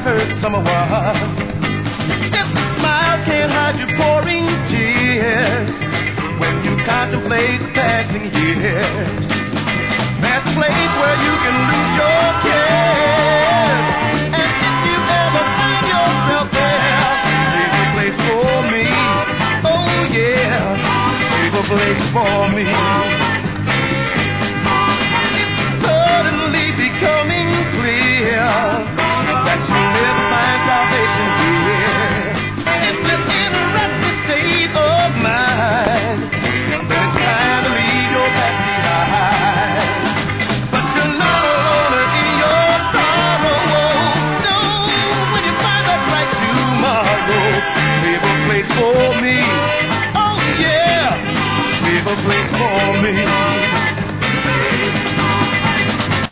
hurt someone. This smile can't hide your pouring tears when you contemplate the passing years. There's a place where you can lose your care.